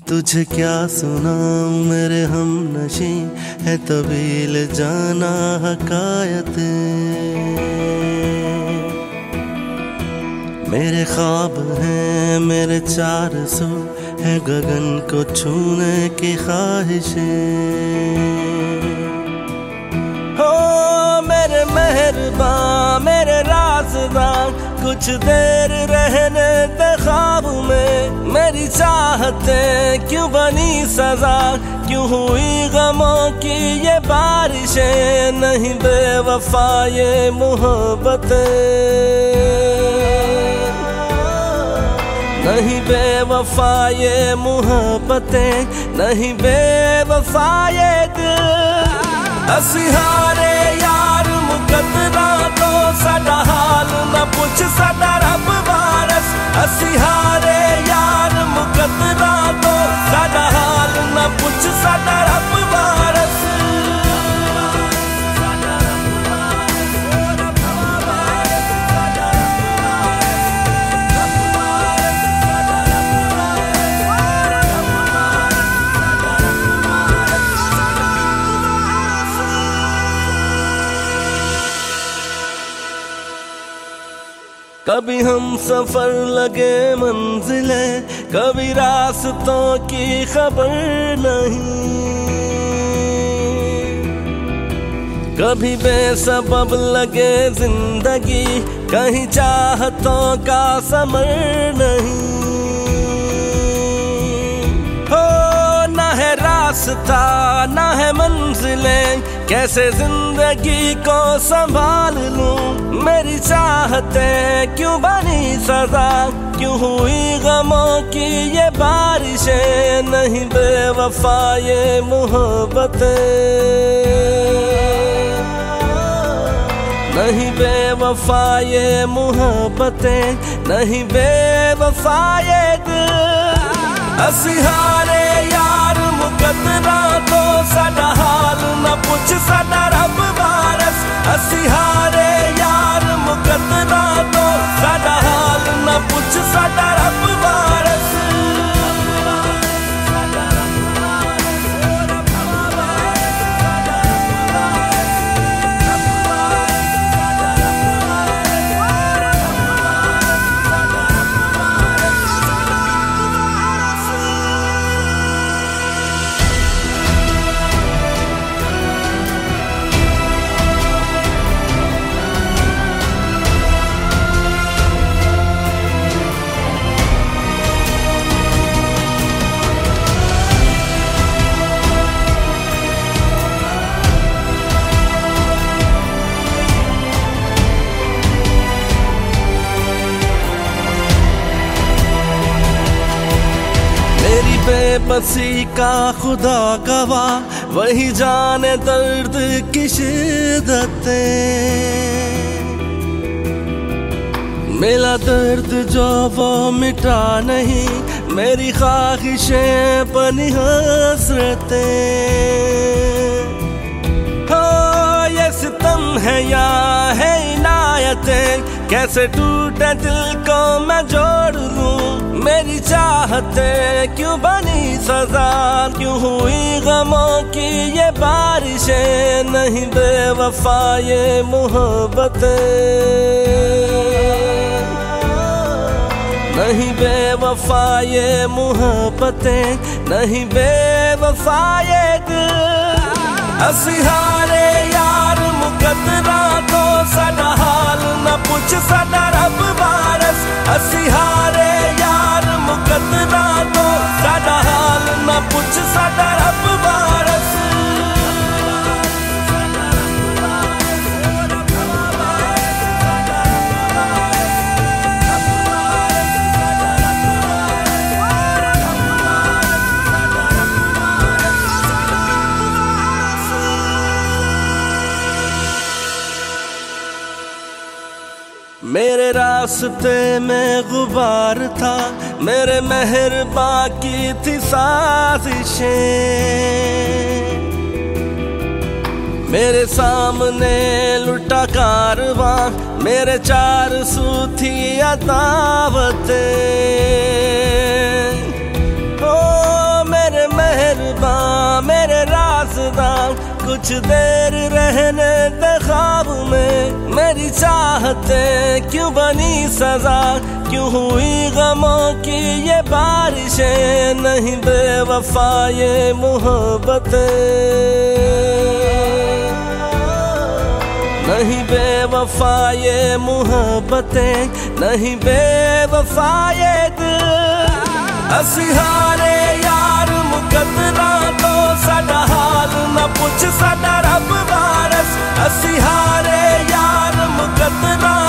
तुझे क्या सुनाऊं मेरे हम नशी है तबील जाना हकायत। मेरे ख्वाब हैं मेरे 400 है गगन को छूने की ख्वाहिशें। हो मेरे मेहरबान मेरे राज़दार कुछ देर रहने दे ख्वाब में। मेरी चाहतें क्यों बनी सजा, क्यों हुई गमों की ये बारिशें। नहीं बेवफा ये मोहब्बतें, नहीं बेवफा ये मोहब्बतें, नहीं बेवफा ये दिल। असी हारे यार मुकद्दरा तो साडा हाल न पुछ साडा रब वारस। असी हारे यार मुकद्दरा तो साडा हाल न पुछ साडा रब वारस। कभी हम सफर लगे मंजिले, कभी रास्तों की खबर नहीं। कभी बेसबब लगे जिंदगी, कहीं चाहतों का समर नहीं। हो ना है रास्ता ना है मंजिलें, कैसे जिंदगी को संभाल लूं। मेरी चाहतें क्यों बनी सजा, क्यों हुई गमों की ये बारिशें। नहीं बेवफा ये मोहब्बतें, नहीं बेवफा ये मोहब्बतें, नहीं बेवफा ये दिल। असी हारे यार मुकद्दरा तो साडा हाल न पुछ साडा रब वारस। असी हारे यार मुकद्दरा तो साडा हाल न पुछ साडा रब वारस। बेबसी का खुदा गवाह, वही जाने दर्द की शिद्दतें। मिला दर्द जो वो मिटा नहीं, मेरी ख्वाहिशें बनी हसरतें। हो ये सितम है या है इनायतें, कैसे टूटे दिल को मैं जोड़ लूं। मेरी चाहतें क्यों बनी सजा, क्यों हुई गमों की ये बारिशें। नहीं बेवफा ये मोहब्बतें, नहीं बेवफा ये मोहब्बतें, नहीं बेवफा ये दिल। असी हारे यार मुकद्दरा तो साडा हाल न पुछ साडा रब वारस। असी हारे यार मुकद्दरा तो साडा हाल न पुछ साडा रब वारस। मेरे रास्ते में गुबार था, मेरे मेहरबान की थी साजिशें। मेरे सामने लुटा कारवां, मेरे 400 थी अदावतें। ओ खुदा कुछ देर रहने दे ख्वाब में, मेरी चाहते क्यों बनी सजा, क्यों हुई गमों की ये बारिशें, नहीं बेवफा ये मोहब्बतें, नहीं बेवफा ये मोहब्बतें, नहीं बेवफा ये दिल। असी हारे यार मुकद्दरा तो साडा हाल न पुछ साडा रब वारस, असी हारे यार मुकद्दरा